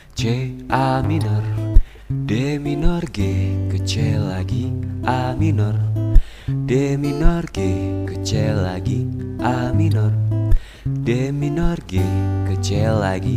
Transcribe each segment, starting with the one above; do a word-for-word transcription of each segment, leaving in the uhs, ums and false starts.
C A minor, D minor G ke C lagi A minor, D minor G ke C lagi A minor, D minor G ke C lagi.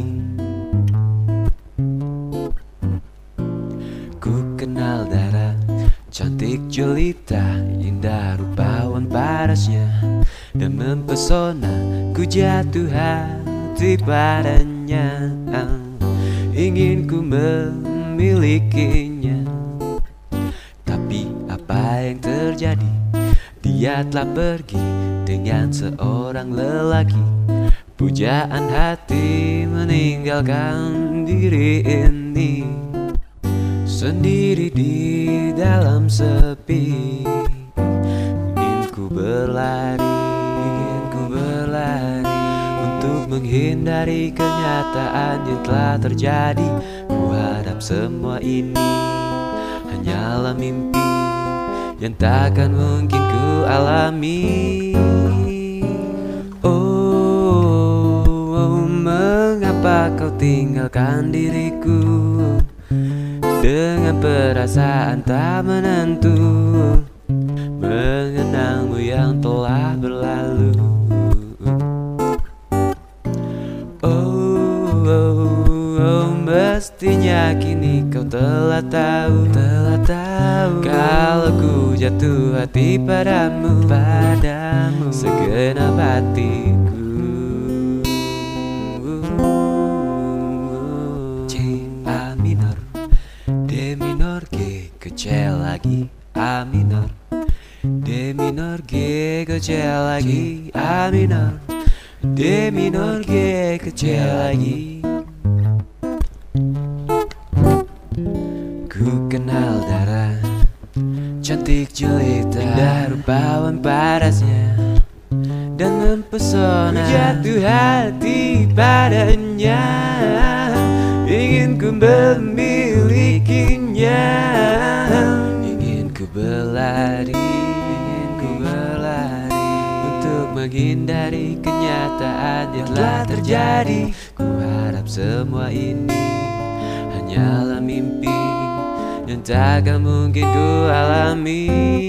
Ku kenal Dara, cantik jelita, indah rupawan parasnya dan mempesona. Ku jatuh hati padanya, ingin ku memilikinya. Tapi apa yang terjadi? Dia telah pergi dengan seorang lelaki. Pujaan hati meninggalkan diri ini sendiri di dalam sepi. Ingin ku berlari, ingin ku berlari untuk menghindari kenyataan yang telah terjadi. Ku harap semua ini hanyalah mimpi yang takkan mungkin ku alami. Oh, oh, mengapa kau tinggalkan diriku dengan perasaan tak menentu, mengenangmu yang telah berlalu. Oh, oh, oh, mestinya kini kau telah tahu, telah tahu kalau ku jatuh hati padamu, padamu segenap hatiku. C A minor, D minor G ke C lagi A minor, D minor G ke C lagi A minor, D minor G ke C lagi. Ku kenal Dara, cantik jelita, indah rupawan parasnya dan mempesona. Ku jatuh hati padanya, ingin ku memilikinya. Ingin ku berlari, ingin ku berlari untuk menghindari kenyataan yang telah terjadi. Ku harap semua ini hanyalah mimpi yang takkan mungkin ku alami.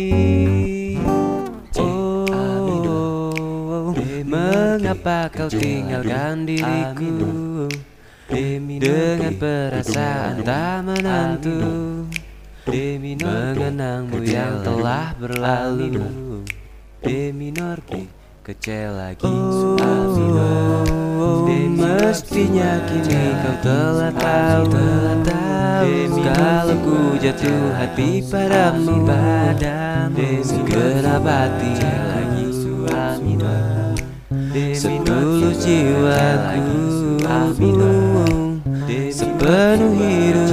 Oh, mengapa kau tinggalkan diriku dengan perasaan tak menentu, mengenangmu yang telah berlalu. D minor G ke C lagi A minor, mestinya kini kau telah tahu, telah tahu kalau ku jatuh hati padamu, padamu segenap hati lagi A minor, seluruh jiwaku, sepenuh hidup